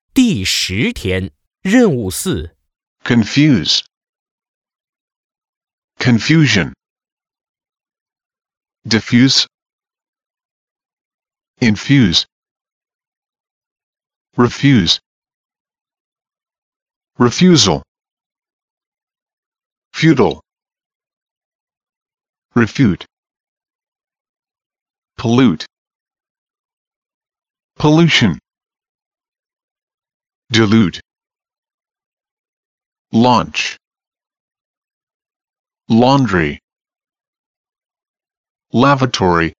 第10天，任务4。 confuse, confusion, diffuse, infuse, refuse, refusal, futile, refute, pollute, pollution, dilute, launch, laundry, lavatory,